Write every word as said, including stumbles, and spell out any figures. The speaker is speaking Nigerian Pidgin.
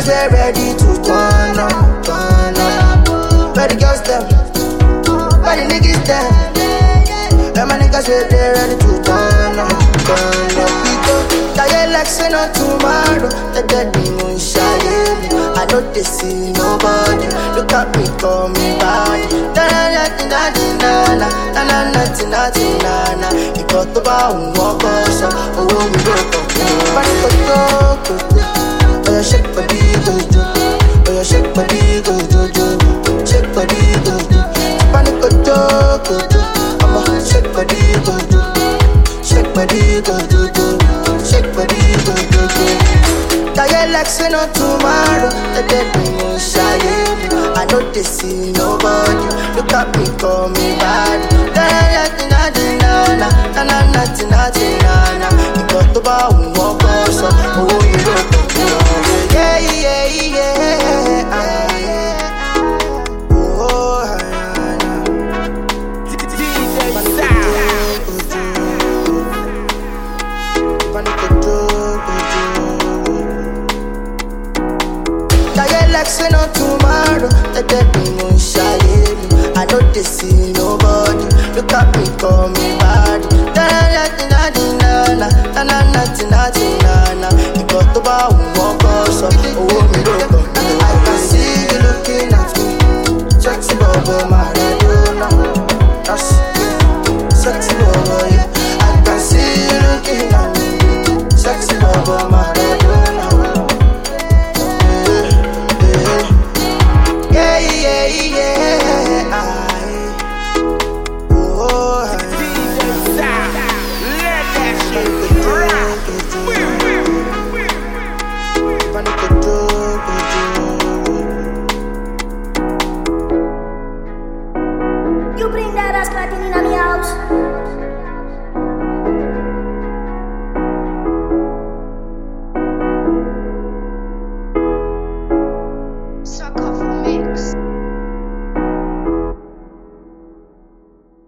we're ready to turn up, turn up. Where the girls them, where the niggas them. Where my niggas we're ready to turn up, turn up. We go, die like say no tomorrow. The dead me moon shine. I know they see nobody. Look at me, call me body. Na na na na na na na na na na na. You got the bow, walk us up. Oh, we broke up. Body go go go. Oh, you shake body go go. Oh, you shake body go go go. Shake body go go. Body go go go. I'ma shake body go go. Shake body go go go. Shake body go go go. Die like say no tomorrow. The dead me no shine. I know they see nobody. Look at me, call me bad. Na na na na na na na na na na na. You got the bow, walk us up. Oh, you broke up. Yeah yeah yeah yeah. Oh, D J Sound. Like say no tomorrow, the dead me no shine. I know they see